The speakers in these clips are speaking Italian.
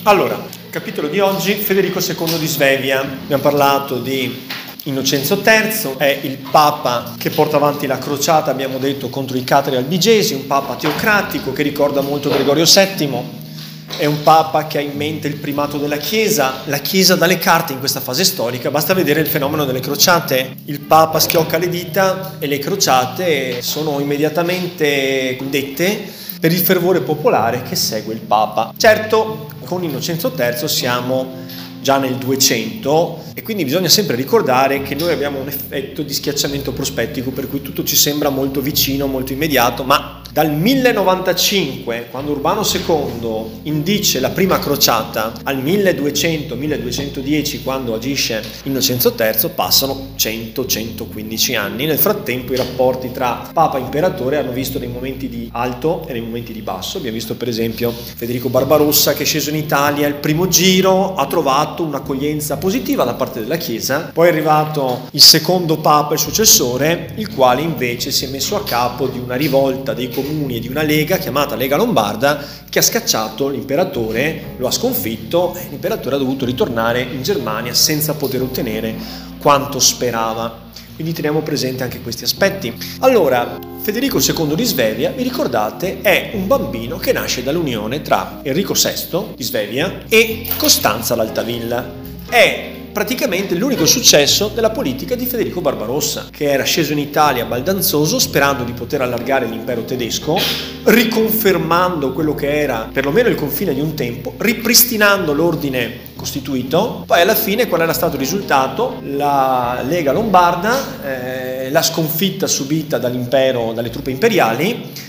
Allora, capitolo di oggi, Federico II di Svevia. Abbiamo parlato di Innocenzo III, è il Papa che porta avanti la crociata, abbiamo detto, contro i catari albigesi, un Papa teocratico che ricorda molto Gregorio VII, è un Papa che ha in mente il primato della Chiesa, la Chiesa dà le carte in questa fase storica, basta vedere il fenomeno delle crociate, il Papa schiocca le dita e le crociate sono immediatamente dette per il fervore popolare che segue il Papa. Certo, con Innocenzo III siamo già nel 200 e quindi bisogna sempre ricordare che noi abbiamo un effetto di schiacciamento prospettico per cui tutto ci sembra molto vicino, molto immediato, ma dal 1095, quando Urbano II indice la prima crociata, al 1200-1210, quando agisce Innocenzo III, passano 100-115 anni. Nel frattempo i rapporti tra Papa e Imperatore hanno visto dei momenti di alto e dei momenti di basso. Abbiamo visto per esempio Federico Barbarossa che è sceso in Italia, il primo giro ha trovato un'accoglienza positiva da parte della Chiesa, poi è arrivato il secondo Papa, il successore, il quale invece si è messo a capo di una rivolta dei comuni e di una lega chiamata Lega Lombarda che ha scacciato l'imperatore, lo ha sconfitto e l'imperatore ha dovuto ritornare in Germania senza poter ottenere quanto sperava. Quindi teniamo presente anche questi aspetti. Allora, Federico II di Svevia, vi ricordate, è un bambino che nasce dall'unione tra Enrico VI di Svevia e Costanza l'Altavilla. È praticamente l'unico successo della politica di Federico Barbarossa, che era sceso in Italia baldanzoso sperando di poter allargare l'impero tedesco, riconfermando quello che era perlomeno il confine di un tempo, ripristinando l'ordine costituito. Poi alla fine qual era stato il risultato? La Lega Lombarda, la sconfitta subita dall'impero, dalle truppe imperiali,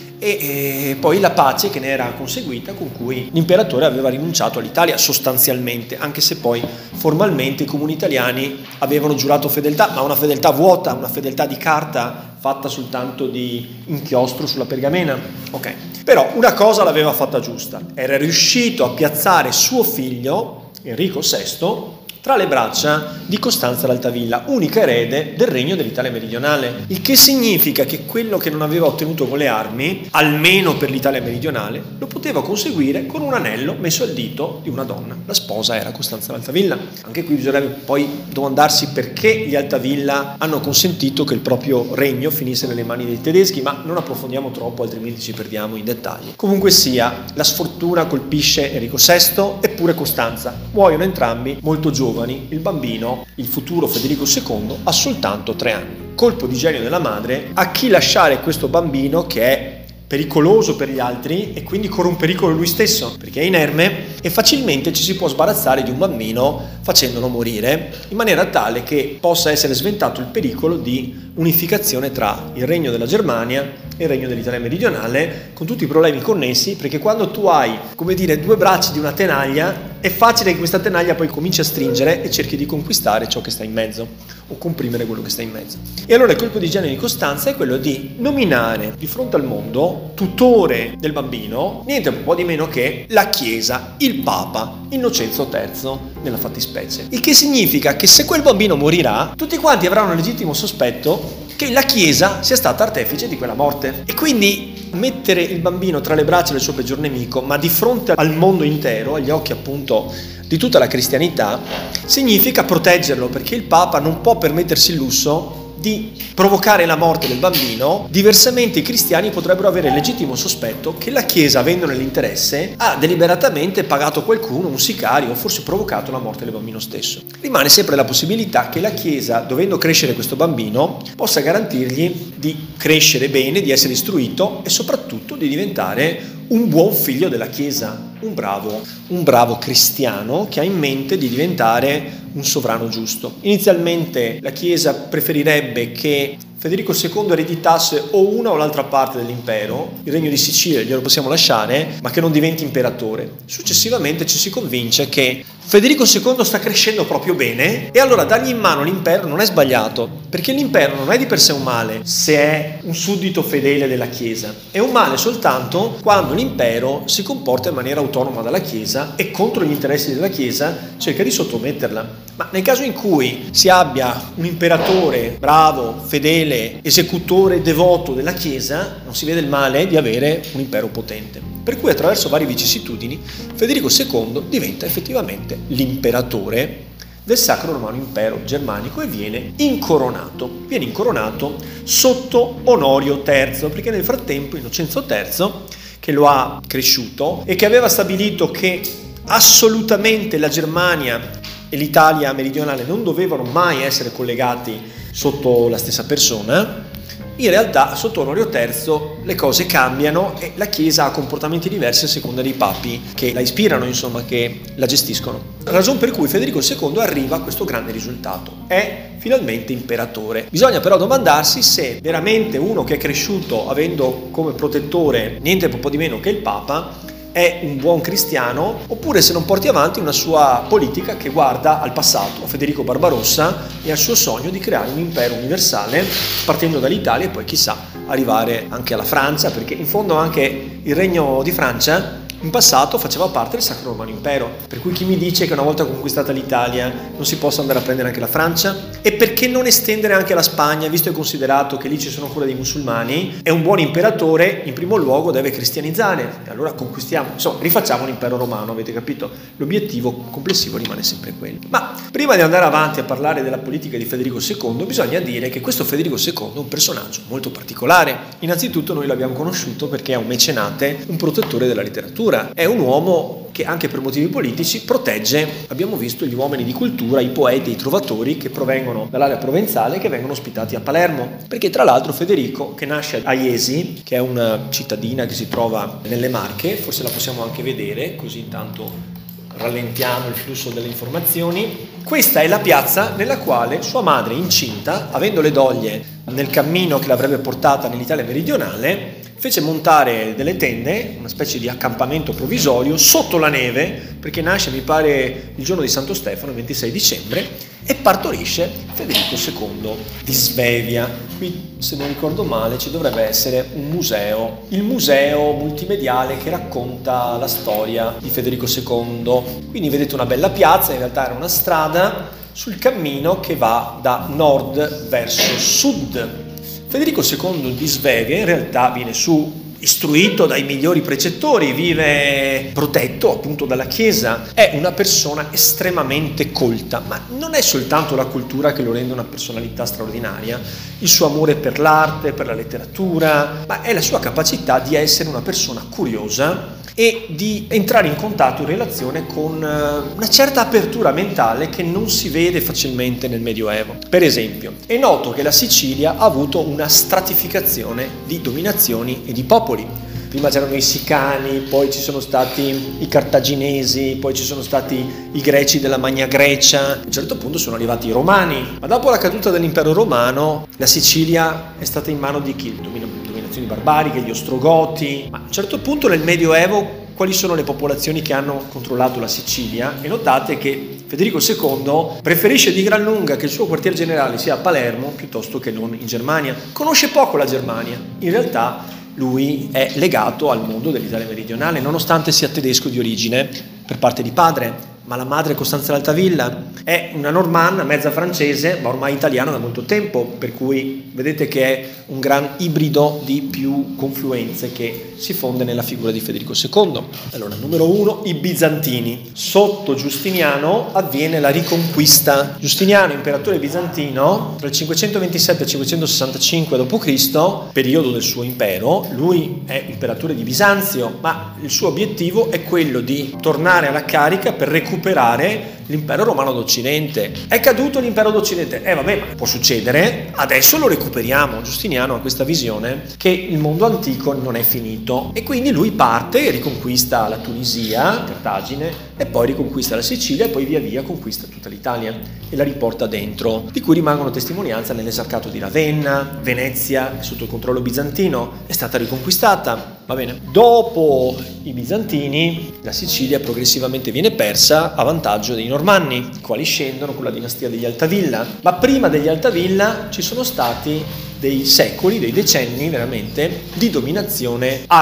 e poi la pace che ne era conseguita, con cui l'imperatore aveva rinunciato all'Italia sostanzialmente, anche se poi formalmente i comuni italiani avevano giurato fedeltà, ma una fedeltà vuota, una fedeltà di carta fatta soltanto di inchiostro sulla pergamena. Ok, però una cosa l'aveva fatta giusta, era riuscito a piazzare suo figlio Enrico VI tra le braccia di Costanza l'Altavilla, unica erede del regno dell'Italia meridionale, il che significa che quello che non aveva ottenuto con le armi, almeno per l'Italia meridionale, lo poteva conseguire con un anello messo al dito di una donna. La sposa era Costanza l'Altavilla. Anche qui bisognerebbe poi domandarsi perché gli Altavilla hanno consentito che il proprio regno finisse nelle mani dei tedeschi, ma non approfondiamo troppo, altrimenti ci perdiamo in dettagli. Comunque sia, la sfortuna colpisce Enrico VI e pure Costanza. Muoiono entrambi molto giovani. Il bambino, il futuro Federico II, ha soltanto 3 anni. Colpo di genio della madre, a chi lasciare questo bambino che è pericoloso per gli altri e quindi corre un pericolo lui stesso, perché è inerme e facilmente ci si può sbarazzare di un bambino facendolo morire, in maniera tale che possa essere sventato il pericolo di unificazione tra il regno della Germania e il regno dell'Italia meridionale, con tutti i problemi connessi, perché quando tu hai, come dire, due bracci di una tenaglia, è facile che questa tenaglia poi cominci a stringere e cerchi di conquistare ciò che sta in mezzo, o comprimere quello che sta in mezzo. E allora il colpo di genio di Costanza è quello di nominare di fronte al mondo tutore del bambino, niente un po' di meno che la Chiesa, il Papa, Innocenzo III nella fattispecie. Il che significa che se quel bambino morirà, tutti quanti avranno il legittimo sospetto che la Chiesa sia stata artefice di quella morte. E quindi mettere il bambino tra le braccia del suo peggior nemico, ma di fronte al mondo intero, agli occhi appunto di tutta la cristianità, significa proteggerlo, perché il Papa non può permettersi il lusso di provocare la morte del bambino. Diversamente i cristiani potrebbero avere il legittimo sospetto che la Chiesa, avendone l'interesse, ha deliberatamente pagato qualcuno, un sicario, o forse provocato la morte del bambino stesso. Rimane sempre la possibilità che la Chiesa, dovendo crescere questo bambino, possa garantirgli di crescere bene, di essere istruito e soprattutto di diventare un buon figlio della Chiesa, un bravo cristiano che ha in mente di diventare un sovrano giusto. Inizialmente la Chiesa preferirebbe che Federico II ereditasse o una o l'altra parte dell'impero, il regno di Sicilia glielo possiamo lasciare, ma che non diventi imperatore. Successivamente ci si convince che Federico II sta crescendo proprio bene e allora dargli in mano l'impero non è sbagliato, perché l'impero non è di per sé un male se è un suddito fedele della Chiesa, è un male soltanto quando l'impero si comporta in maniera autonoma dalla Chiesa e contro gli interessi della Chiesa cerca di sottometterla. Ma nel caso in cui si abbia un imperatore bravo, fedele, esecutore devoto della Chiesa, non si vede il male di avere un impero potente. Per cui attraverso varie vicissitudini Federico II diventa effettivamente l'imperatore del Sacro Romano Impero Germanico e viene incoronato. Viene incoronato sotto Onorio III, perché nel frattempo Innocenzo III, che lo ha cresciuto e che aveva stabilito che assolutamente la Germania e l'Italia meridionale non dovevano mai essere collegati sotto la stessa persona, in realtà sotto Onorio III le cose cambiano e la Chiesa ha comportamenti diversi a seconda dei papi che la ispirano, insomma, che la gestiscono. La ragione per cui Federico II arriva a questo grande risultato: è finalmente imperatore. Bisogna però domandarsi se veramente uno che è cresciuto avendo come protettore niente po' di meno che il Papa è un buon cristiano, oppure se non porti avanti una sua politica che guarda al passato, a Federico Barbarossa e al suo sogno di creare un impero universale partendo dall'Italia e poi chissà arrivare anche alla Francia, perché in fondo anche il regno di Francia in passato faceva parte del Sacro Romano Impero, per cui chi mi dice che una volta conquistata l'Italia non si possa andare a prendere anche la Francia? E perché non estendere anche la Spagna, visto e considerato che lì ci sono ancora dei musulmani e un buon imperatore in primo luogo deve cristianizzare, e allora conquistiamo, insomma rifacciamo l'impero romano, avete capito? L'obiettivo complessivo rimane sempre quello. Ma prima di andare avanti a parlare della politica di Federico II bisogna dire che questo Federico II è un personaggio molto particolare. Innanzitutto noi l'abbiamo conosciuto perché è un mecenate, un protettore della letteratura. È un uomo che anche per motivi politici protegge, abbiamo visto, gli uomini di cultura, i poeti, i trovatori che provengono dall'area provenzale e che vengono ospitati a Palermo. Perché tra l'altro Federico, che nasce a Jesi, che è una cittadina che si trova nelle Marche, forse la possiamo anche vedere, così intanto rallentiamo il flusso delle informazioni. Questa è la piazza nella quale sua madre, incinta, avendo le doglie nel cammino che l'avrebbe portata nell'Italia meridionale, fece montare delle tende, una specie di accampamento provvisorio sotto la neve, perché nasce, mi pare, il giorno di Santo Stefano, il 26 dicembre, e partorisce Federico II di Svevia. Qui, se non ricordo male, ci dovrebbe essere un museo, il museo multimediale che racconta la storia di Federico II. Quindi vedete una bella piazza, in realtà era una strada sul cammino che va da nord verso sud. Federico II di Svevia in realtà viene su istruito dai migliori precettori, vive protetto appunto dalla Chiesa, è una persona estremamente colta, ma non è soltanto la cultura che lo rende una personalità straordinaria, il suo amore per l'arte, per la letteratura, ma è la sua capacità di essere una persona curiosa e di entrare in contatto, in relazione con una certa apertura mentale che non si vede facilmente nel Medioevo. Per esempio, è noto che la Sicilia ha avuto una stratificazione di dominazioni e di popoli. Prima c'erano i Sicani, poi ci sono stati i Cartaginesi, poi ci sono stati i Greci della Magna Grecia, a un certo punto sono arrivati i Romani. Ma dopo la caduta dell'impero romano, la Sicilia è stata in mano di chi? Dominazioni barbariche, gli Ostrogoti. Ma a un certo punto nel Medioevo quali sono le popolazioni che hanno controllato la Sicilia? E notate che Federico II preferisce di gran lunga che il suo quartier generale sia a Palermo piuttosto che non in Germania. Conosce poco la Germania. In realtà lui è legato al mondo dell'Italia meridionale, nonostante sia tedesco di origine per parte di padre, ma la madre Costanza d'Altavilla è una normanna, mezza francese, ma ormai italiana da molto tempo, per cui vedete che è un gran ibrido di più confluenze che si fonde nella figura di Federico II. Allora, numero 1, i bizantini. Sotto Giustiniano avviene la riconquista. Giustiniano, imperatore bizantino, tra il 527 e il 565 d.C., periodo del suo impero, lui è imperatore di Bisanzio, ma il suo obiettivo è quello di tornare alla carica per recuperare l'impero romano d'Occidente. È caduto l'impero d'Occidente? Vabbè, può succedere, adesso lo recuperiamo. Giustiniano ha questa visione che il mondo antico non è finito e quindi lui parte e riconquista la Tunisia, Cartagine, e poi riconquista la Sicilia e poi via via conquista tutta l'Italia e la riporta dentro, di cui rimangono testimonianza nell'Esarcato di Ravenna. Venezia è sotto il controllo bizantino, è stata riconquistata, va bene. Dopo i bizantini la Sicilia progressivamente viene persa a vantaggio dei normanni, i quali scendono con la dinastia degli Altavilla, ma prima degli Altavilla ci sono stati dei secoli, dei decenni veramente, di dominazione araba.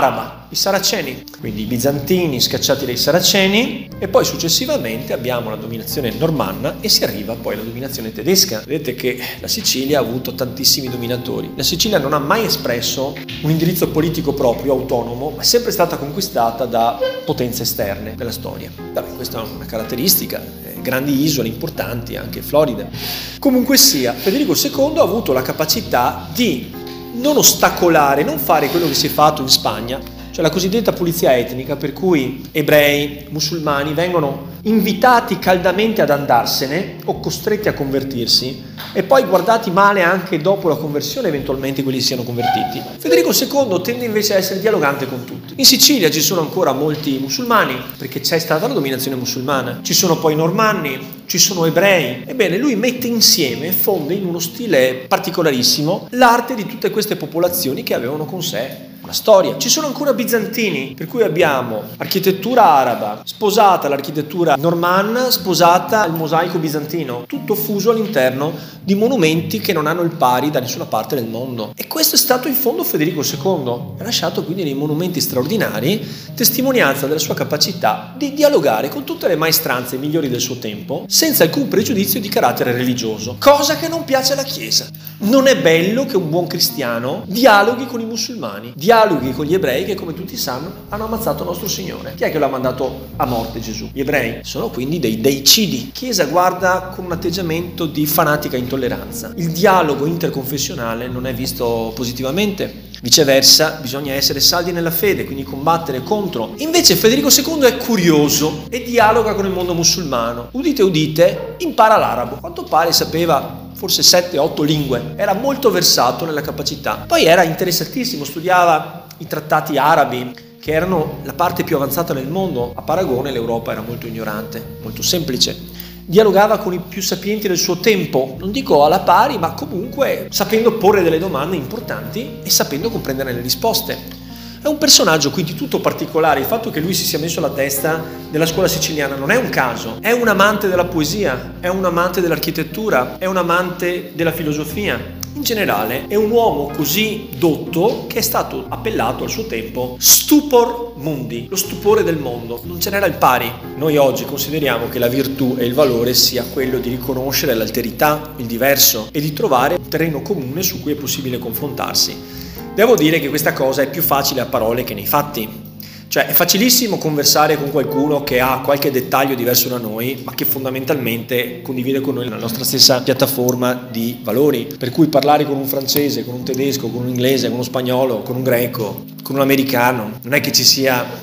I Saraceni, quindi i bizantini scacciati dai Saraceni, e poi successivamente abbiamo la dominazione normanna e si arriva poi alla dominazione tedesca. Vedete che la Sicilia ha avuto tantissimi dominatori. La Sicilia non ha mai espresso un indirizzo politico proprio, autonomo, ma è sempre stata conquistata da potenze esterne della storia. Vabbè, questa è una caratteristica, grandi isole importanti, anche Florida. Comunque sia, Federico II ha avuto la capacità di non ostacolare, non fare quello che si è fatto in Spagna, cioè la cosiddetta pulizia etnica, per cui ebrei, musulmani vengono invitati caldamente ad andarsene o costretti a convertirsi e poi guardati male anche dopo la conversione, eventualmente quelli siano convertiti. Federico II tende invece a essere dialogante con tutti. In Sicilia ci sono ancora molti musulmani, perché c'è stata la dominazione musulmana, ci sono poi normanni, ci sono ebrei. Ebbene, lui mette insieme, fonde in uno stile particolarissimo l'arte di tutte queste popolazioni che avevano con sé una storia. Ci sono ancora bizantini, per cui abbiamo architettura araba sposata all'architettura normanna, sposata al mosaico bizantino, tutto fuso all'interno di monumenti che non hanno il pari da nessuna parte del mondo. E questo è stato in fondo Federico II. Ha lasciato quindi dei monumenti straordinari, testimonianza della sua capacità di dialogare con tutte le maestranze migliori del suo tempo, senza alcun pregiudizio di carattere religioso, cosa che non piace alla Chiesa. Non è bello che un buon cristiano dialoghi con i musulmani, dialoghi con gli ebrei che, come tutti sanno, hanno ammazzato nostro Signore. Chi è che l'ha mandato a morte Gesù? Gli ebrei. Sono quindi dei deicidi. La Chiesa guarda con un atteggiamento di fanatica intolleranza. Il dialogo interconfessionale non è visto positivamente. Viceversa, bisogna essere saldi nella fede, quindi combattere contro. Invece Federico II è curioso e dialoga con il mondo musulmano. Udite, udite, impara l'arabo. A quanto pare sapeva forse 7-8 lingue, era molto versato nella capacità. Poi era interessatissimo, studiava i trattati arabi, che erano la parte più avanzata del mondo. A paragone l'Europa era molto ignorante, molto semplice. Dialogava con i più sapienti del suo tempo, non dico alla pari, ma comunque sapendo porre delle domande importanti e sapendo comprendere le risposte. È un personaggio quindi tutto particolare. Il fatto che lui si sia messo alla testa della scuola siciliana non è un caso. È un amante della poesia, è un amante dell'architettura, è un amante della filosofia. In generale è un uomo così dotto che è stato appellato al suo tempo stupor mundi, lo stupore del mondo. Non ce n'era il pari. Noi oggi consideriamo che la virtù e il valore sia quello di riconoscere l'alterità, il diverso e di trovare un terreno comune su cui è possibile confrontarsi. Devo dire che questa cosa è più facile a parole che nei fatti. Cioè è facilissimo conversare con qualcuno che ha qualche dettaglio diverso da noi, ma che fondamentalmente condivide con noi la nostra stessa piattaforma di valori. Per cui parlare con un francese, con un tedesco, con un inglese, con uno spagnolo, con un greco, con un americano, non è che ci sia...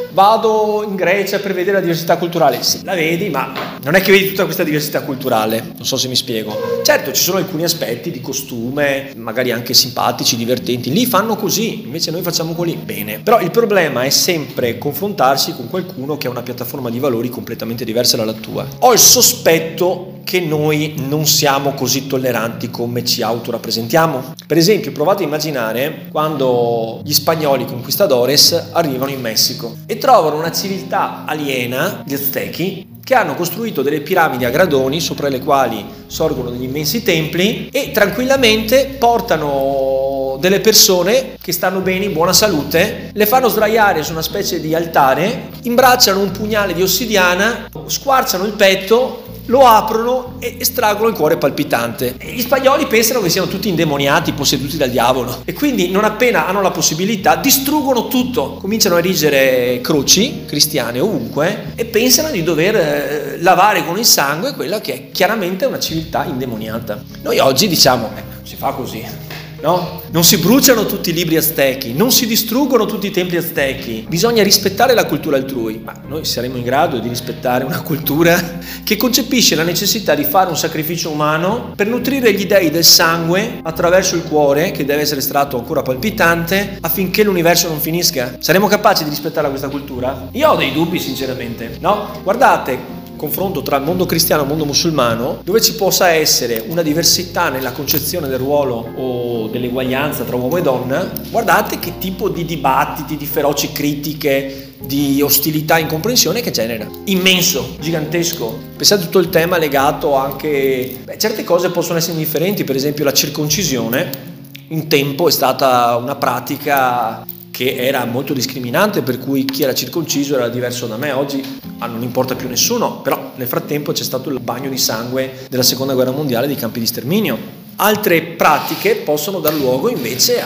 Vado in Grecia per vedere la diversità culturale. Sì, la vedi, ma non è che vedi tutta questa diversità culturale. Non so se mi spiego. Certo, ci sono alcuni aspetti di costume, magari anche simpatici, divertenti. Lì fanno così, invece noi facciamo così. Bene. Però il problema è sempre confrontarsi con qualcuno che ha una piattaforma di valori completamente diversa dalla tua. Ho il sospetto che noi non siamo così tolleranti come ci autorappresentiamo. Per esempio, provate a immaginare quando gli spagnoli conquistadores arrivano in Messico e trovano una civiltà aliena, gli Aztechi, che hanno costruito delle piramidi a gradoni sopra le quali sorgono degli immensi templi e tranquillamente portano delle persone che stanno bene, in buona salute, le fanno sdraiare su una specie di altare, imbracciano un pugnale di ossidiana, squarciano il petto, lo aprono e estraggono il cuore palpitante. E gli spagnoli pensano che siano tutti indemoniati, posseduti dal diavolo, e quindi non appena hanno la possibilità distruggono tutto, cominciano a erigere croci cristiane ovunque e pensano di dover lavare con il sangue quella che è chiaramente una civiltà indemoniata. Noi oggi diciamo si fa così. No? Non si bruciano tutti i libri aztechi, non si distruggono tutti i templi aztechi, bisogna rispettare la cultura altrui. Ma noi saremo in grado di rispettare una cultura che concepisce la necessità di fare un sacrificio umano per nutrire gli dei del sangue attraverso il cuore, che deve essere estratto ancora palpitante, affinché l'universo non finisca? Saremo capaci di rispettare questa cultura? Io ho dei dubbi, sinceramente, no? Guardate, confronto tra il mondo cristiano e il mondo musulmano, dove ci possa essere una diversità nella concezione del ruolo o dell'eguaglianza tra uomo e donna, guardate che tipo di dibattiti, di feroci critiche, di ostilità e incomprensione che genera. Immenso, gigantesco. Pensate a tutto il tema legato anche... certe cose possono essere indifferenti, per esempio la circoncisione. Un tempo è stata una pratica che era molto discriminante, per cui chi era circonciso era diverso da me. Oggi non importa più nessuno, però nel frattempo c'è stato il bagno di sangue della seconda guerra mondiale dei campi di sterminio. Altre pratiche possono dar luogo invece a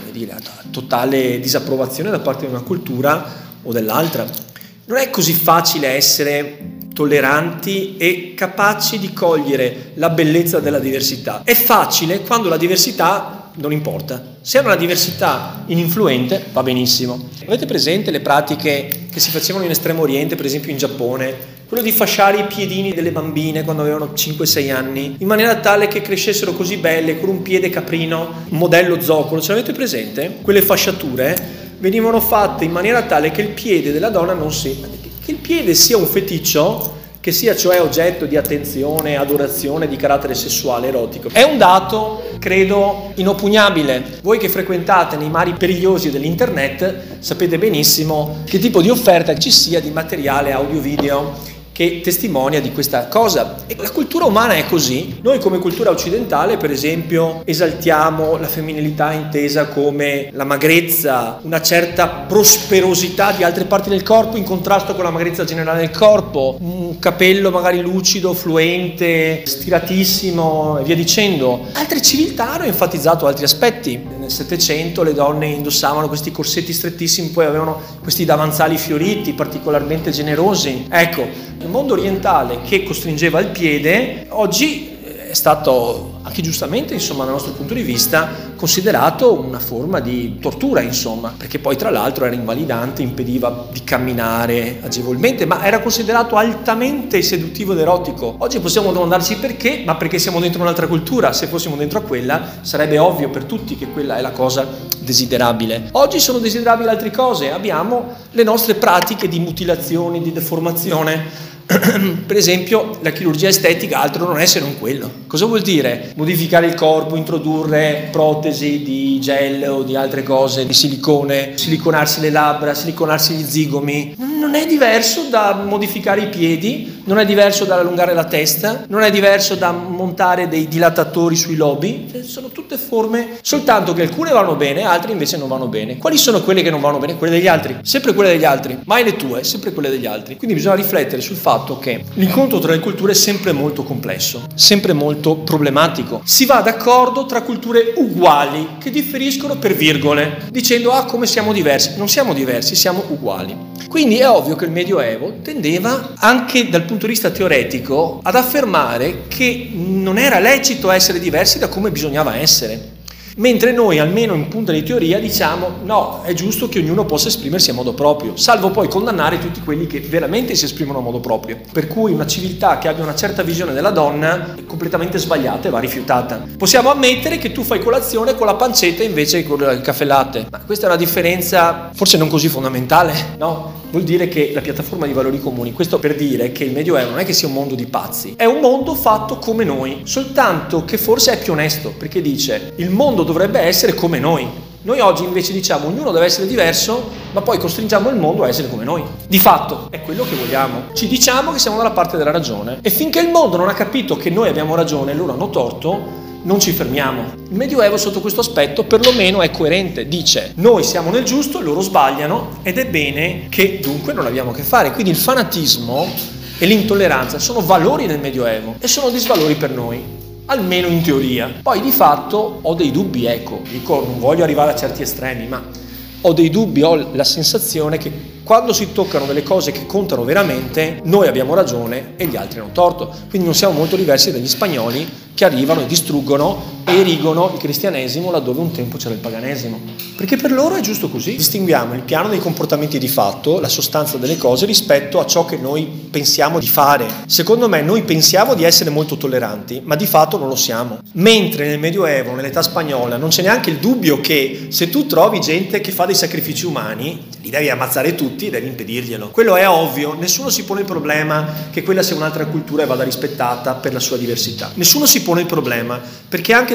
totale disapprovazione da parte di una cultura o dell'altra. Non è così facile essere tolleranti e capaci di cogliere la bellezza della diversità. È facile quando la diversità non importa. Se è una diversità ininfluente va benissimo. Avete presente le pratiche che si facevano in Estremo Oriente, per esempio in Giappone? Quello di fasciare i piedini delle bambine quando avevano 5-6 anni, in maniera tale che crescessero così belle, con un piede caprino, un modello zoccolo. Ce l'avete presente? Quelle fasciature venivano fatte in maniera tale che il piede della donna che il piede sia un feticcio, che sia cioè oggetto di attenzione, adorazione di carattere sessuale, erotico. È un dato, credo, inoppugnabile. Voi che frequentate nei mari perigliosi dell'internet sapete benissimo che tipo di offerta ci sia di materiale audio-video che testimonia di questa cosa. E la cultura umana è così. Noi come cultura occidentale, per esempio, esaltiamo la femminilità intesa come la magrezza, una certa prosperosità di altre parti del corpo in contrasto con la magrezza generale del corpo, un capello magari lucido, fluente, stiratissimo e via dicendo. Altre civiltà hanno enfatizzato altri aspetti. Nel Settecento le donne indossavano questi corsetti strettissimi, poi avevano questi davanzali fioriti, particolarmente generosi. Ecco, il mondo orientale che costringeva il piede oggi è stato, anche giustamente, insomma, dal nostro punto di vista, considerato una forma di tortura, insomma, perché poi tra l'altro era invalidante, impediva di camminare agevolmente, ma era considerato altamente seduttivo ed erotico. Oggi possiamo domandarci perché, ma perché siamo dentro un'altra cultura. Se fossimo dentro a quella sarebbe ovvio per tutti che quella è la cosa desiderabile. Oggi sono desiderabili altre cose, abbiamo le nostre pratiche di mutilazione, di deformazione. Per esempio la chirurgia estetica altro non è se non quello. Cosa vuol dire? Modificare il corpo, introdurre protesi di gel o di altre cose, di silicone, siliconarsi le labbra, siliconarsi gli zigomi. Non è diverso da modificare i piedi, non è diverso da allungare la testa, non è diverso da montare dei dilatatori sui lobi. Sono tutte forme, soltanto che alcune vanno bene, altre invece non vanno bene. Quali sono quelle che non vanno bene? Quelle degli altri, sempre quelle degli altri, mai le tue, sempre quelle degli altri. Quindi bisogna riflettere sul fatto che l'incontro tra le culture è sempre molto complesso, sempre molto problematico. Si va d'accordo tra culture uguali che differiscono per virgole, dicendo come siamo diversi. Non siamo diversi, siamo uguali. Quindi è ovvio che il Medioevo tendeva, anche dal punto di vista teoretico, ad affermare che non era lecito essere diversi da come bisognava essere. Mentre noi, almeno in punta di teoria, diciamo no, è giusto che ognuno possa esprimersi a modo proprio, salvo poi condannare tutti quelli che veramente si esprimono a modo proprio. Per cui una civiltà che abbia una certa visione della donna è completamente sbagliata e va rifiutata. Possiamo ammettere che tu fai colazione con la pancetta invece che con il caffè latte, ma questa è una differenza forse non così fondamentale, no? Vuol dire che la piattaforma di valori comuni, questo per dire che il Medioevo non è che sia un mondo di pazzi, è un mondo fatto come noi, soltanto che forse è più onesto, perché dice il mondo dovrebbe essere come noi. Noi oggi invece diciamo ognuno deve essere diverso, ma poi costringiamo il mondo a essere come noi. Di fatto è quello che vogliamo. Ci diciamo che siamo dalla parte della ragione e finché il mondo non ha capito che noi abbiamo ragione e loro hanno torto, non ci fermiamo. Il Medioevo sotto questo aspetto perlomeno è coerente, dice noi siamo nel giusto, loro sbagliano ed è bene che dunque non abbiamo a che fare. Quindi il fanatismo e l'intolleranza sono valori del Medioevo e sono disvalori per noi, almeno in teoria. Poi di fatto ho dei dubbi, ecco, dico non voglio arrivare a certi estremi, ma ho dei dubbi, ho la sensazione che quando si toccano delle cose che contano veramente, noi abbiamo ragione e gli altri hanno torto. Quindi non siamo molto diversi dagli spagnoli che arrivano e distruggono e erigono il cristianesimo laddove un tempo c'era il paganesimo. Perché per loro è giusto così. Distinguiamo il piano dei comportamenti di fatto, la sostanza delle cose, rispetto a ciò che noi pensiamo di fare. Secondo me noi pensiamo di essere molto tolleranti, ma di fatto non lo siamo. Mentre nel Medioevo, nell'età spagnola, non c'è neanche il dubbio che se tu trovi gente che fa dei sacrifici umani, li devi ammazzare tutti e devi impedirglielo. Quello è ovvio, nessuno si pone il problema che quella sia un'altra cultura e vada rispettata per la sua diversità. Nessuno si pone il problema, perché anche dal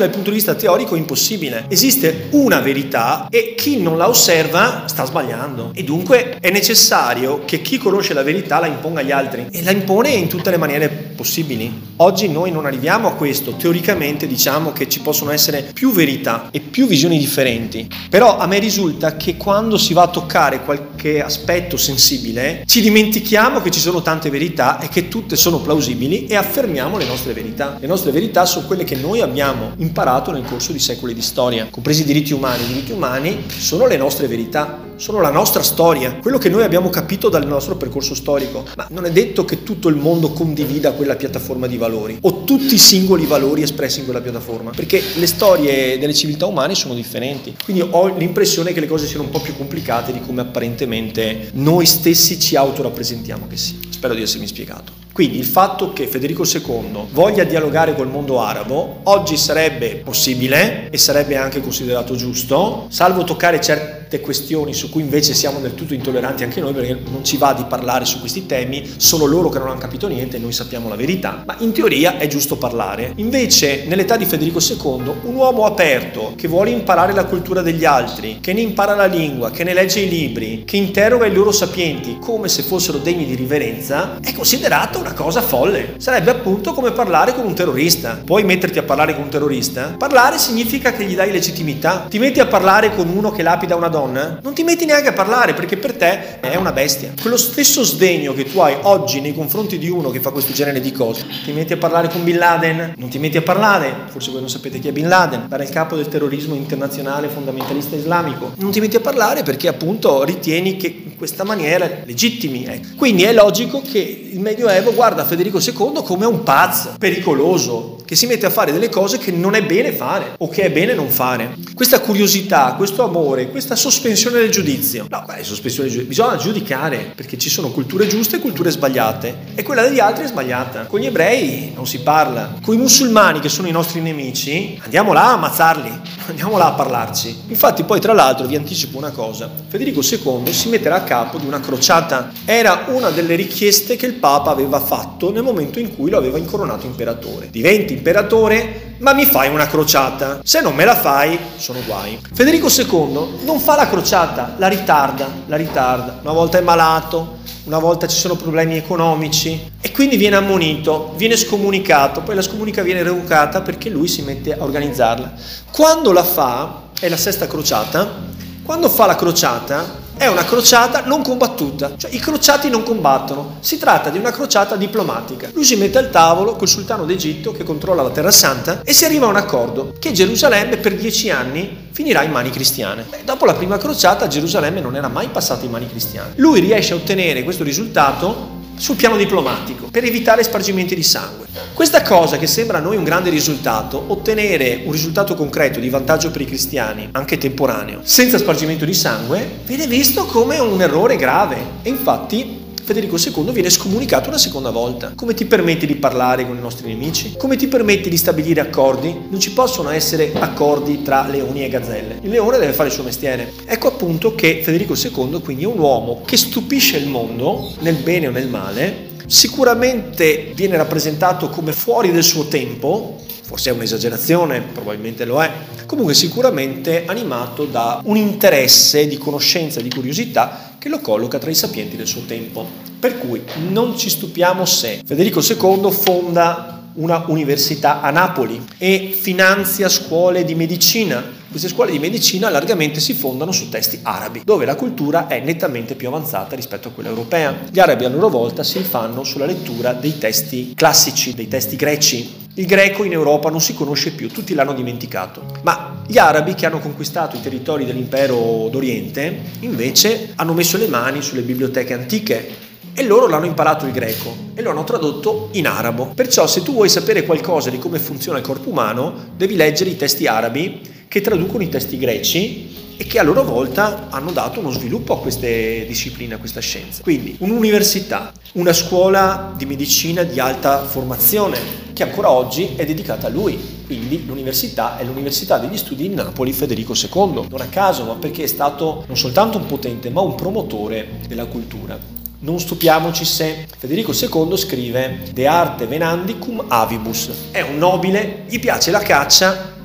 dal punto di vista teorico è impossibile. Esiste una verità e chi non la osserva sta sbagliando. E dunque è necessario che chi conosce la verità la imponga agli altri. E la impone in tutte le maniere possibili. Oggi noi non arriviamo a questo. Teoricamente diciamo che ci possono essere più verità e più visioni differenti. Però a me risulta che quando si va a toccare qualche aspetto sensibile, ci dimentichiamo che ci sono tante verità e che tutte sono plausibili e affermiamo le nostre verità. Le nostre verità sono quelle che noi abbiamo imparato nel corso di secoli di storia, compresi i diritti umani. I diritti umani sono le nostre verità, sono la nostra storia, quello che noi abbiamo capito dal nostro percorso storico. Ma non è detto che tutto il mondo condivida quella piattaforma di valori o tutti i singoli valori espressi in quella piattaforma, perché le storie delle civiltà umane sono differenti. Quindi ho l'impressione che le cose siano un po' più complicate di come apparentemente noi stessi ci autorappresentiamo che sia. Spero di essermi spiegato. Quindi il fatto che Federico II voglia dialogare col mondo arabo oggi sarebbe possibile e sarebbe anche considerato giusto, salvo toccare certe questioni su cui invece siamo del tutto intolleranti anche noi, perché non ci va di parlare su questi temi, sono loro che non hanno capito niente e noi sappiamo la verità, ma in teoria è giusto parlare. Invece nell'età di Federico II un uomo aperto che vuole imparare la cultura degli altri, che ne impara la lingua, che ne legge i libri, che interroga i loro sapienti come se fossero degni di riverenza, è considerato una cosa folle. Sarebbe appunto come parlare con un terrorista. Puoi metterti a parlare con un terrorista? Parlare significa che gli dai legittimità. Ti metti a parlare con uno che lapida una donna? Non ti metti neanche a parlare, perché per te è una bestia. Quello stesso sdegno che tu hai oggi nei confronti di uno che fa questo genere di cose. Ti metti a parlare con Bin Laden? Non ti metti a parlare, forse voi non sapete chi è Bin Laden, era il capo del terrorismo internazionale fondamentalista islamico. Non ti metti a parlare perché appunto ritieni che in questa maniera legittimi. Quindi è logico che il Medioevo guarda Federico II come un pazzo, pericoloso, che si mette a fare delle cose che non è bene fare o che è bene non fare. Questa curiosità, questo amore, questa sospensione del giudizio. No, sospensione del giudizio. Bisogna giudicare, perché ci sono culture giuste e culture sbagliate, e quella degli altri è sbagliata. Con gli ebrei non si parla. Con i musulmani, che sono i nostri nemici, andiamo là a ammazzarli, andiamo là a parlarci. Infatti poi tra l'altro vi anticipo una cosa: Federico II si metterà a capo di una crociata. Era una delle richieste che il Papa aveva fatto nel momento in cui lo aveva incoronato imperatore. Diventi imperatore, ma mi fai una crociata. Se non me la fai, sono guai. Federico II non fa la crociata, la ritarda. Una volta è malato, una volta ci sono problemi economici e quindi viene ammonito, viene scomunicato, poi la scomunica viene revocata perché lui si mette a organizzarla. Quando la fa, è la sesta crociata, quando fa la crociata è una crociata non combattuta, cioè i crociati non combattono, si tratta di una crociata diplomatica. Lui si mette al tavolo col sultano d'Egitto che controlla la Terra Santa e si arriva a un accordo che Gerusalemme per 10 anni finirà in mani cristiane. Dopo la prima crociata Gerusalemme non era mai passata in mani cristiane. Lui riesce a ottenere questo risultato sul piano diplomatico per evitare spargimenti di sangue. Questa cosa che sembra a noi un grande risultato, ottenere un risultato concreto di vantaggio per i cristiani, anche temporaneo, senza spargimento di sangue, viene visto come un errore grave e infatti Federico II viene scomunicato una seconda volta. Come ti permetti di parlare con i nostri nemici? Come ti permetti di stabilire accordi? Non ci possono essere accordi tra leoni e gazzelle. Il leone deve fare il suo mestiere. Ecco appunto che Federico II quindi è un uomo che stupisce il mondo, nel bene o nel male. Sicuramente viene rappresentato come fuori del suo tempo, forse è un'esagerazione, probabilmente lo è, comunque sicuramente animato da un interesse di conoscenza, di curiosità che lo colloca tra i sapienti del suo tempo. Per cui non ci stupiamo se Federico II fonda una università a Napoli e finanzia scuole di medicina. Queste scuole di medicina largamente si fondano su testi arabi, dove la cultura è nettamente più avanzata rispetto a quella europea. Gli arabi a loro volta si fanno sulla lettura dei testi classici, dei testi greci. Il greco in Europa non si conosce più, tutti l'hanno dimenticato. Ma gli arabi che hanno conquistato i territori dell'impero d'Oriente, invece, hanno messo le mani sulle biblioteche antiche e loro l'hanno imparato il greco e lo hanno tradotto in arabo. Perciò se tu vuoi sapere qualcosa di come funziona il corpo umano, devi leggere i testi arabi che traducono i testi greci e che a loro volta hanno dato uno sviluppo a queste discipline, a questa scienza. Quindi un'università, una scuola di medicina di alta formazione che ancora oggi è dedicata a lui. Quindi l'università è l'Università degli Studi di Napoli Federico II. Non a caso, ma perché è stato non soltanto un potente, ma un promotore della cultura. Non stupiamoci se Federico II scrive De arte venandi cum avibus. È un nobile, gli piace la caccia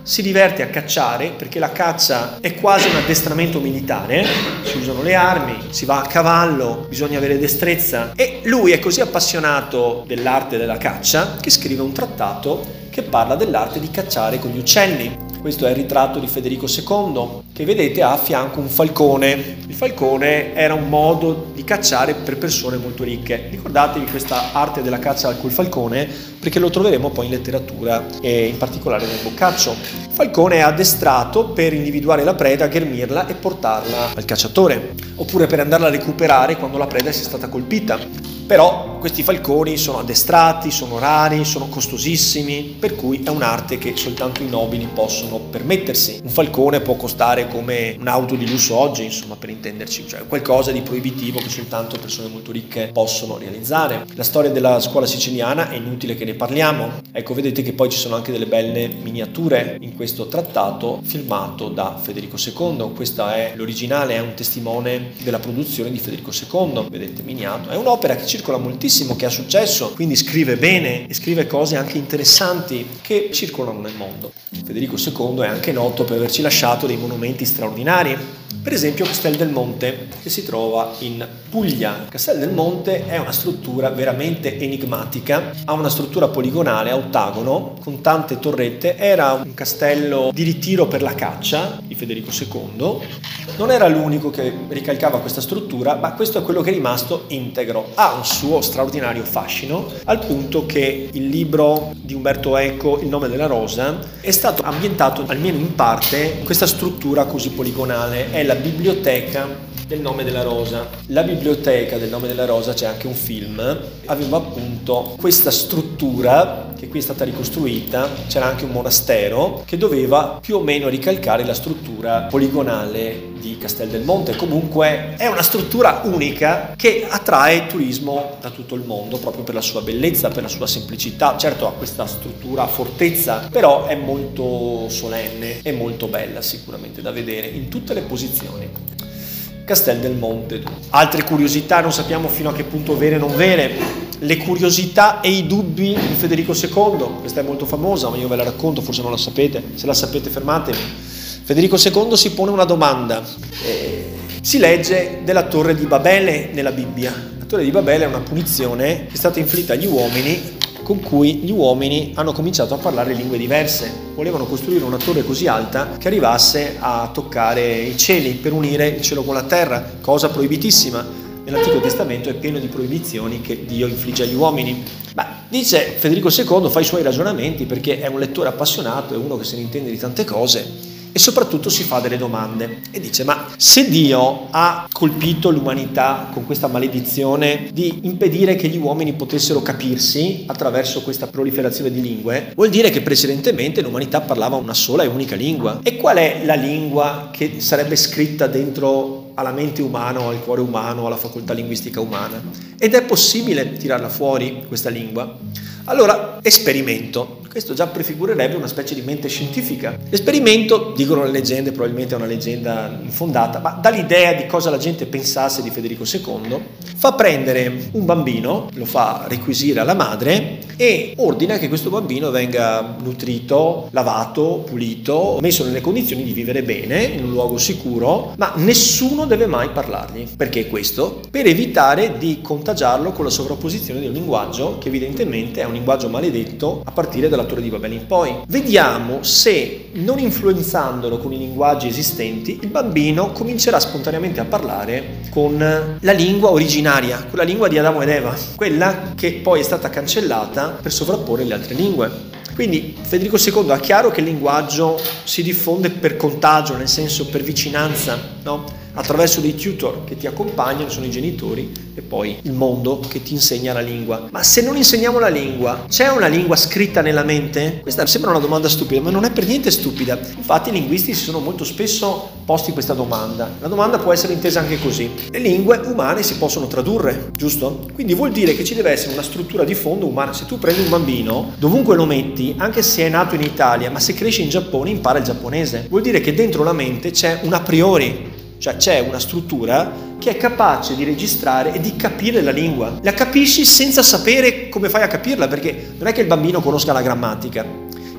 si diverte a cacciare, perché la caccia è quasi un addestramento militare, si usano le armi, si va a cavallo, bisogna avere destrezza, e lui è così appassionato dell'arte della caccia che scrive un trattato che parla dell'arte di cacciare con gli uccelli. Questo è il ritratto di Federico II, che vedete ha a fianco un falcone. Il falcone era un modo di cacciare per persone molto ricche. Ricordatevi questa arte della caccia col falcone, perché lo troveremo poi in letteratura e in particolare nel Boccaccio. Il falcone è addestrato per individuare la preda, ghermirla e portarla al cacciatore, oppure per andarla a recuperare quando la preda sia stata colpita. Però questi falconi sono addestrati, sono rari, sono costosissimi, per cui è un'arte che soltanto i nobili possono permettersi. Un falcone può costare come un'auto di lusso oggi, insomma, per intenderci, cioè qualcosa di proibitivo che soltanto persone molto ricche possono realizzare. La storia della scuola siciliana è inutile che ne parliamo. Ecco, vedete che poi ci sono anche delle belle miniature in questo trattato firmato da Federico II. Questa è l'originale, è un testimone della produzione di Federico II, vedete, miniato. È un'opera che circola moltissimo, che ha successo, quindi scrive bene e scrive cose anche interessanti che circolano nel mondo. Federico II è anche noto per averci lasciato dei monumenti straordinari, per esempio Castel del Monte, che si trova in Puglia. Castel del Monte è una struttura veramente enigmatica, ha una struttura poligonale a ottagono con tante torrette, era un castello di ritiro per la caccia di Federico II. Non era l'unico che ricalcava questa struttura, ma questo è quello che è rimasto integro. Ha un suo straordinario fascino, al punto che il libro di Umberto Eco, Il nome della rosa, è stato ambientato almeno in parte in questa struttura così poligonale. È la biblioteca del Nome della Rosa. La biblioteca del Nome della Rosa, c'è anche un film, aveva appunto questa struttura che qui è stata ricostruita, c'era anche un monastero che doveva più o meno ricalcare la struttura poligonale di Castel del Monte. Comunque è una struttura unica che attrae turismo da tutto il mondo proprio per la sua bellezza, per la sua semplicità. Certo ha questa struttura a fortezza, però è molto solenne e molto bella sicuramente da vedere in tutte le posizioni. Castel del Monte. Altre curiosità, non sappiamo fino a che punto vere o non vere, le curiosità e i dubbi di Federico II. Questa è molto famosa, ma io ve la racconto, forse non la sapete. Se la sapete fermatevi. Federico II si pone una domanda. Si legge della Torre di Babele nella Bibbia. La Torre di Babele è una punizione che è stata inflitta agli uomini, con cui gli uomini hanno cominciato a parlare lingue diverse. Volevano costruire una torre così alta che arrivasse a toccare i cieli, per unire il cielo con la terra, cosa proibitissima. Nell'Antico Testamento è pieno di proibizioni che Dio infligge agli uomini. Dice Federico II, fa i suoi ragionamenti perché è un lettore appassionato, è uno che se ne intende di tante cose, e soprattutto si fa delle domande e dice: ma se Dio ha colpito l'umanità con questa maledizione di impedire che gli uomini potessero capirsi attraverso questa proliferazione di lingue, vuol dire che precedentemente l'umanità parlava una sola e unica lingua. E qual è la lingua che sarebbe scritta dentro alla mente umana o al cuore umano, alla facoltà linguistica umana? Ed è possibile tirarla fuori questa lingua? Allora, esperimento. Questo già prefigurerebbe una specie di mente scientifica. L'esperimento, dicono le leggende, probabilmente è una leggenda infondata, ma dà l'idea di cosa la gente pensasse di Federico II, fa prendere un bambino, lo fa requisire alla madre e ordina che questo bambino venga nutrito, lavato, pulito, messo nelle condizioni di vivere bene, in un luogo sicuro, ma nessuno deve mai parlargli. Perché questo? Per evitare di contagiarlo con la sovrapposizione di un linguaggio che evidentemente è un linguaggio maledetto a partire dalla Torre di Babele in poi. Vediamo se, non influenzandolo con i linguaggi esistenti, il bambino comincerà spontaneamente a parlare con la lingua originaria, quella lingua di Adamo ed Eva, quella che poi è stata cancellata per sovrapporre le altre lingue. Quindi Federico II ha chiaro che il linguaggio si diffonde per contagio, nel senso per vicinanza, no? Attraverso dei tutor che ti accompagnano, sono i genitori, e poi il mondo che ti insegna la lingua. Ma se non insegniamo la lingua, c'è una lingua scritta nella mente? Questa sembra una domanda stupida, ma non è per niente stupida. Infatti i linguisti si sono molto spesso posti questa domanda. La domanda può essere intesa anche così: le lingue umane si possono tradurre, giusto? Quindi vuol dire che ci deve essere una struttura di fondo umana. Se tu prendi un bambino, dovunque lo metti, anche se è nato in Italia, ma se cresce in Giappone, impara il giapponese. Vuol dire che dentro la mente c'è un a priori, cioè c'è una struttura che è capace di registrare e di capire la lingua. La capisci senza sapere come fai a capirla, perché non è che il bambino conosca la grammatica.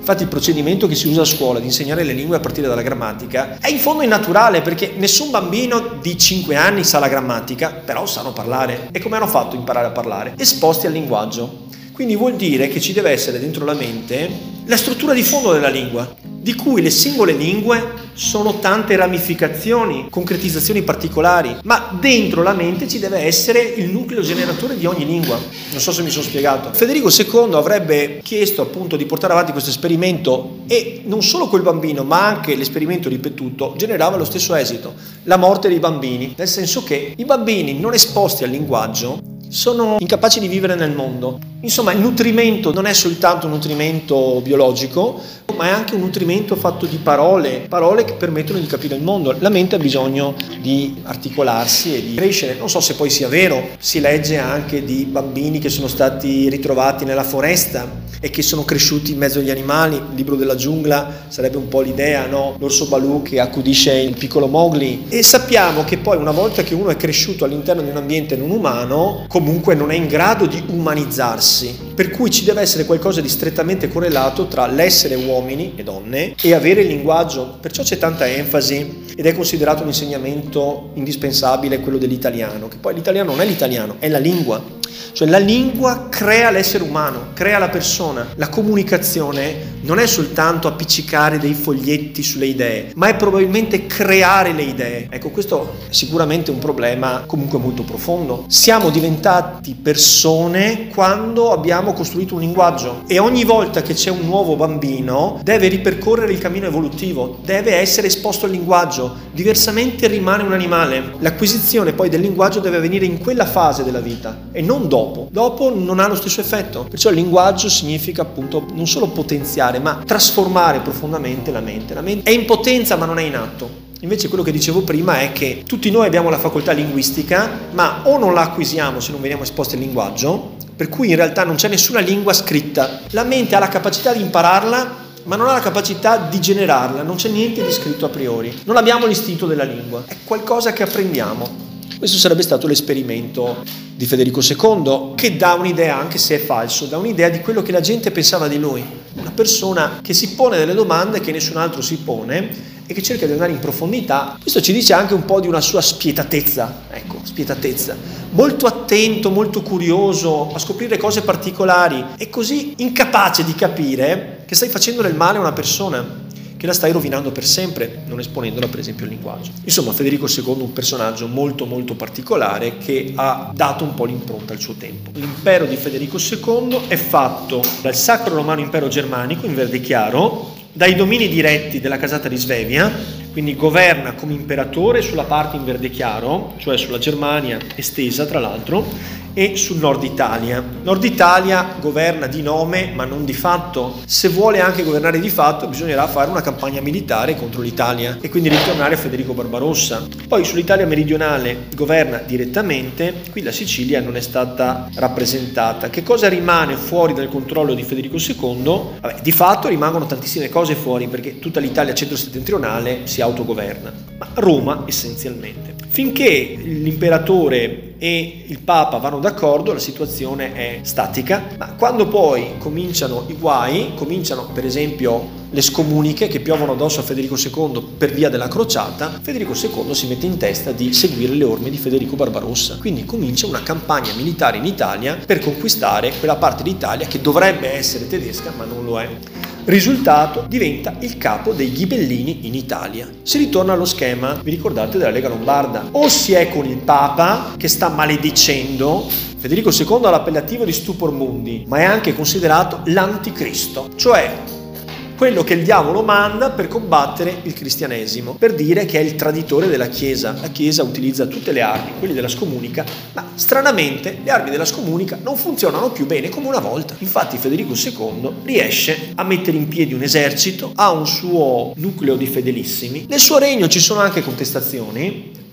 Infatti il procedimento che si usa a scuola di insegnare le lingue a partire dalla grammatica è in fondo innaturale, perché nessun bambino di 5 anni sa la grammatica, però sanno parlare. E come hanno fatto a imparare a parlare? Esposti al linguaggio. Quindi vuol dire che ci deve essere dentro la mente la struttura di fondo della lingua, di cui le singole lingue sono tante ramificazioni, concretizzazioni particolari, ma dentro la mente ci deve essere il nucleo generatore di ogni lingua. Non so se mi sono spiegato. Federico II avrebbe chiesto appunto di portare avanti questo esperimento, e non solo quel bambino, ma anche l'esperimento ripetuto generava lo stesso esito: la morte dei bambini, nel senso che i bambini non esposti al linguaggio sono incapaci di vivere nel mondo. Insomma, il nutrimento non è soltanto un nutrimento biologico, ma è anche un nutrimento fatto di parole che permettono di capire il mondo. La mente ha bisogno di articolarsi e di crescere. Non so se poi sia vero, si legge anche di bambini che sono stati ritrovati nella foresta e che sono cresciuti in mezzo agli animali. Il libro della giungla sarebbe un po' l'idea, no? L'orso Baloo che accudisce il piccolo Mowgli. E sappiamo che poi, una volta che uno è cresciuto all'interno di un ambiente non umano, comunque non è in grado di umanizzarsi. Per cui ci deve essere qualcosa di strettamente correlato tra l'essere uomini e donne e avere il linguaggio. Perciò c'è tanta enfasi ed è considerato un insegnamento indispensabile quello dell'italiano, che poi l'italiano non è l'italiano, è la lingua. Cioè la lingua crea l'essere umano, crea la persona. La comunicazione non è soltanto appiccicare dei foglietti sulle idee, ma è probabilmente creare le idee. Ecco, questo è sicuramente un problema comunque molto profondo. Siamo diventati persone quando abbiamo costruito un linguaggio, e ogni volta che c'è un nuovo bambino deve ripercorrere il cammino evolutivo, deve essere esposto al linguaggio, diversamente rimane un animale. L'acquisizione poi del linguaggio deve avvenire in quella fase della vita e non dopo. Dopo non ha lo stesso effetto. Perciò il linguaggio significa appunto non solo potenziare, ma trasformare profondamente la mente. La mente è in potenza ma non è in atto. Invece quello che dicevo prima è che tutti noi abbiamo la facoltà linguistica, ma o non la acquisiamo se non veniamo esposti al linguaggio, per cui in realtà non c'è nessuna lingua scritta. La mente ha la capacità di impararla, ma non ha la capacità di generarla, non c'è niente di scritto a priori. Non abbiamo l'istinto della lingua, è qualcosa che apprendiamo. Questo sarebbe stato l'esperimento di Federico II, che dà un'idea, anche se è falso, dà un'idea di quello che la gente pensava di lui. Una persona che si pone delle domande che nessun altro si pone e che cerca di andare in profondità. Questo ci dice anche un po' di una sua spietatezza, ecco, spietatezza. Molto attento, molto curioso a scoprire cose particolari e così incapace di capire che stai facendo del male a una persona, che la stai rovinando per sempre, non esponendola per esempio al linguaggio. Insomma, Federico II è un personaggio molto molto particolare che ha dato un po' l'impronta al suo tempo. L'impero di Federico II è fatto dal Sacro Romano Impero Germanico in verde chiaro, dai domini diretti della casata di Svevia, quindi governa come imperatore sulla parte in verde chiaro, cioè sulla Germania estesa tra l'altro, e sul nord Italia. Nord Italia governa di nome ma non di fatto. Se vuole anche governare di fatto bisognerà fare una campagna militare contro l'Italia e quindi ritornare a Federico Barbarossa. Poi sull'Italia meridionale governa direttamente, qui la Sicilia non è stata rappresentata. Che cosa rimane fuori dal controllo di Federico II? Vabbè, di fatto rimangono tantissime cose fuori, perché tutta l'Italia centro-settentrionale si autogoverna, ma Roma essenzialmente. Finché l'imperatore e il Papa vanno d'accordo, la situazione è statica, ma quando poi cominciano i guai, cominciano per esempio le scomuniche che piovono addosso a Federico II per via della crociata, Federico II si mette in testa di seguire le orme di Federico Barbarossa. Quindi comincia una campagna militare in Italia per conquistare quella parte d'Italia che dovrebbe essere tedesca, ma non lo è. Risultato, diventa il capo dei ghibellini in Italia. Si ritorna allo schema, vi ricordate, della Lega Lombarda. O si è con il Papa, che sta maledicendo. Federico II ha l'appellativo di Stupor Mundi, ma è anche considerato l'anticristo, cioè quello che il diavolo manda per combattere il cristianesimo, per dire che è il traditore della Chiesa. La Chiesa utilizza tutte le armi, quelle della scomunica, ma stranamente le armi della scomunica non funzionano più bene come una volta. Infatti Federico II riesce a mettere in piedi un esercito, ha un suo nucleo di fedelissimi. Nel suo regno ci sono anche contestazioni, ma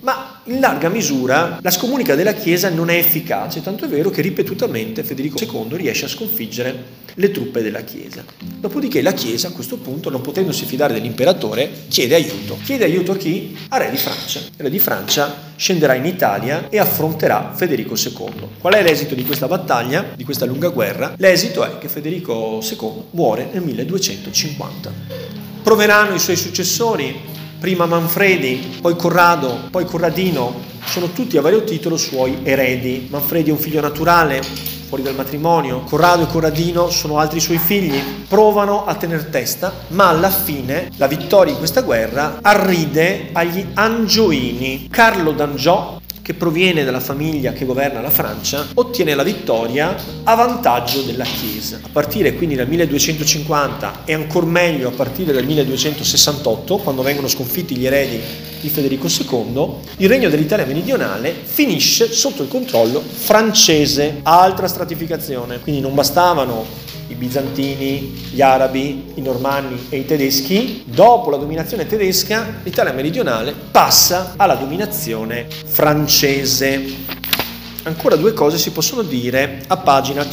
in larga misura la scomunica della Chiesa non è efficace, tanto è vero che ripetutamente Federico II riesce a sconfiggere le truppe della Chiesa. Dopodiché la Chiesa a questo punto, non potendosi fidare dell'imperatore, chiede aiuto. Chiede aiuto a chi? A Re di Francia. Il Re di Francia scenderà in Italia e affronterà Federico II. Qual è l'esito di questa battaglia, di questa lunga guerra? L'esito è che Federico II muore nel 1250. Proveranno i suoi successori, prima Manfredi, poi Corrado, poi Corradino, sono tutti a vario titolo suoi eredi. Manfredi è un figlio naturale, fuori dal matrimonio, Corrado e Corradino sono altri suoi figli, provano a tener testa, ma alla fine la vittoria in questa guerra arride agli Angioini. Carlo d'Angiò, che proviene dalla famiglia che governa la Francia, ottiene la vittoria a vantaggio della Chiesa. A partire quindi dal 1250 e ancor meglio a partire dal 1268, quando vengono sconfitti gli eredi di Federico II, il regno dell'Italia meridionale finisce sotto il controllo francese. Altra stratificazione, quindi non bastavano i bizantini, gli arabi, i normanni e i tedeschi. Dopo la dominazione tedesca, l'Italia meridionale passa alla dominazione francese. Ancora due cose si possono dire a pagina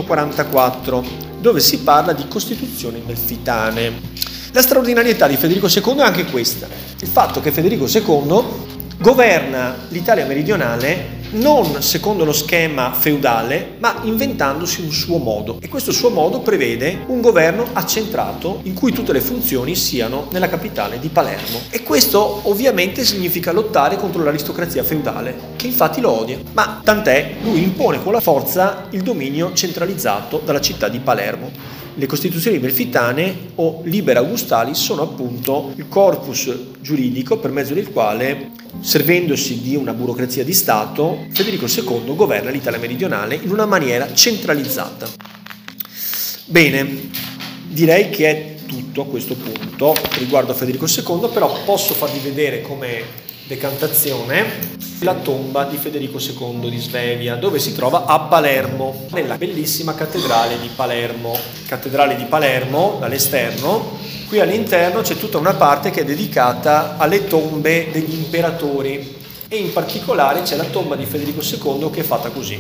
144, dove si parla di costituzioni melfitane. La straordinarietà di Federico II è anche questa: il fatto che Federico II governa l'Italia meridionale non secondo lo schema feudale, ma inventandosi un suo modo. E questo suo modo prevede un governo accentrato in cui tutte le funzioni siano nella capitale di Palermo. E questo ovviamente significa lottare contro l'aristocrazia feudale, che infatti lo odia. Ma tant'è, lui impone con la forza il dominio centralizzato dalla città di Palermo. Le costituzioni melfitane o liber augustali sono appunto il corpus giuridico per mezzo del quale, servendosi di una burocrazia di Stato, Federico II governa l'Italia meridionale in una maniera centralizzata. Bene, direi che è tutto a questo punto riguardo a Federico II, però posso farvi vedere come decantazione la tomba di Federico II di Svevia, dove si trova a Palermo, nella bellissima cattedrale di Palermo. Cattedrale di Palermo dall'esterno. Qui all'interno c'è tutta una parte che è dedicata alle tombe degli imperatori e in particolare c'è la tomba di Federico II che è fatta così.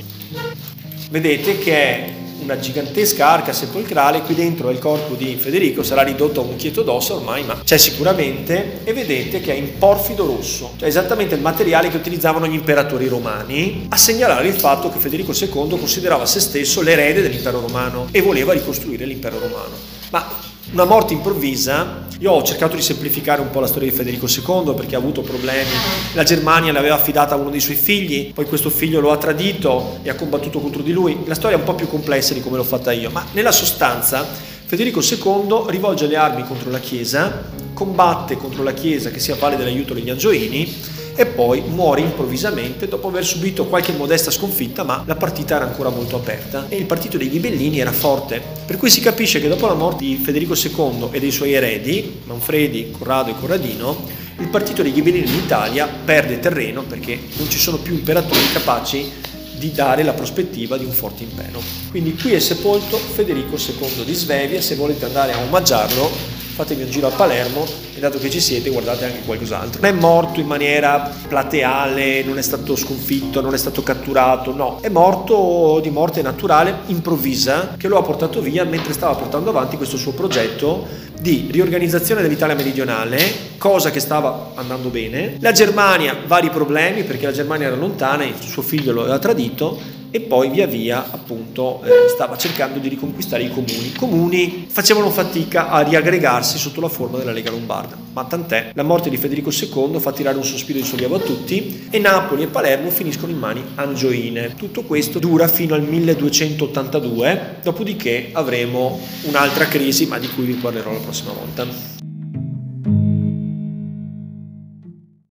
Vedete che è una gigantesca arca sepolcrale, qui dentro è il corpo di Federico, sarà ridotto a un mucchietto d'ossa ormai, ma c'è sicuramente, e vedete che è in porfido rosso, cioè esattamente il materiale che utilizzavano gli imperatori romani, a segnalare il fatto che Federico II considerava se stesso l'erede dell'impero romano e voleva ricostruire l'impero romano. Ma una morte improvvisa, io ho cercato di semplificare un po' la storia di Federico II perché ha avuto problemi, la Germania l'aveva affidata a uno dei suoi figli, poi questo figlio lo ha tradito e ha combattuto contro di lui. La storia è un po' più complessa di come l'ho fatta io, ma nella sostanza Federico II rivolge le armi contro la Chiesa, combatte contro la Chiesa che si avvale dell'aiuto degli Angioini e poi muore improvvisamente dopo aver subito qualche modesta sconfitta, ma la partita era ancora molto aperta e il partito dei ghibellini era forte, per cui si capisce che dopo la morte di Federico II e dei suoi eredi, Manfredi, Corrado e Corradino, il partito dei ghibellini in Italia perde terreno perché non ci sono più imperatori capaci di dare la prospettiva di un forte impero. Quindi qui è sepolto Federico II di Svevia. Se volete andare a omaggiarlo fatevi un giro a Palermo e dato che ci siete guardate anche qualcos'altro. Non è morto in maniera plateale, non è stato sconfitto, non è stato catturato, no, è morto di morte naturale, improvvisa, che lo ha portato via mentre stava portando avanti questo suo progetto di riorganizzazione dell'Italia meridionale, cosa che stava andando bene. La Germania, vari problemi perché la Germania era lontana, il suo figlio lo aveva tradito, e poi via via appunto stava cercando di riconquistare i comuni. I comuni facevano fatica a riaggregarsi sotto la forma della Lega Lombarda, ma tant'è, la morte di Federico II fa tirare un sospiro di sollievo a tutti e Napoli e Palermo finiscono in mani angioine. Tutto questo dura fino al 1282, dopodiché avremo un'altra crisi, ma di cui vi parlerò la prossima volta.